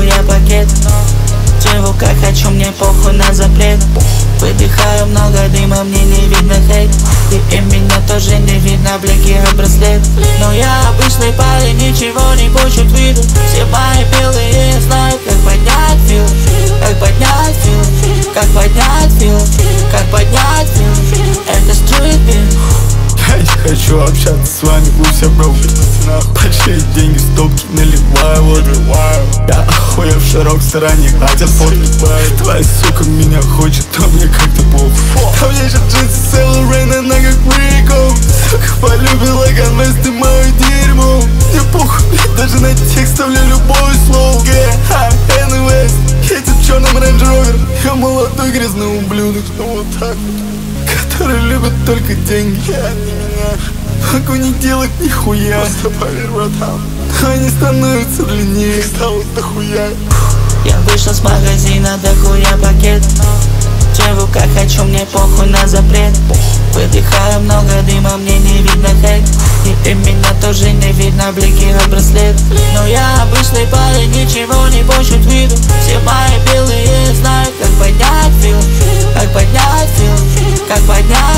я пакет. Живу как хочу, мне похуй на запрет. Выдыхаю много дыма, мне не видно хейт. И меня тоже не видно, блики от браслет. Но я обычный парень, ничего не пущу в виду. Все мои белые знают, как поднять фил. Как поднять фил, как поднять фил, как поднять фил. Это стритбин. Я не хочу общаться с вами, пусть я бро. Большие деньги в стопки наливаю воду. Я охуевший рок-стар, а не хотя фотки. Твоя сука меня хочет, а мне как-то похуй. А мне же джинсы Sailor Rain, она как Рико. Сука полюбила конвейс, ты мое дерьмо. Мне похуй, даже на текст ставлю любое слово. Anyways, едет в черном Range Rover. Я молодой грязный ублюдок, вот так вот, который любит только деньги, а не меня. Могу не делать нихуя, просто поверь, братан. Они становятся длиннее, стало дохуя. Я вышел с магазина, дохуя пакет. Живу как хочу, мне похуй на запрет. Выдыхаю много дыма, мне не видно хейт. И меня тоже не видно, блики от браслет. Но я обычный парень, ничего не пущу в виду. Все мои белые знают, как поднять фил. Как поднять фил, как поднять